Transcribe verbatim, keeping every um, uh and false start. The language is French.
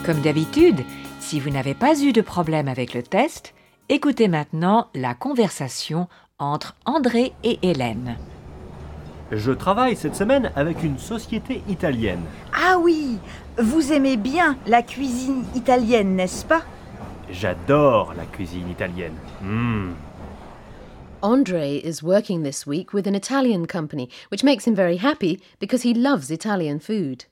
Comme d'habitude, si vous n'avez pas eu de problème avec le test, écoutez maintenant la conversation entre André et Hélène. Je travaille cette semaine avec une société italienne. Ah oui, vous aimez bien la cuisine italienne, n'est-ce pas? J'adore la cuisine italienne. Mmh. Andre is working this week with an Italian company, which makes him very happy because he loves Italian food.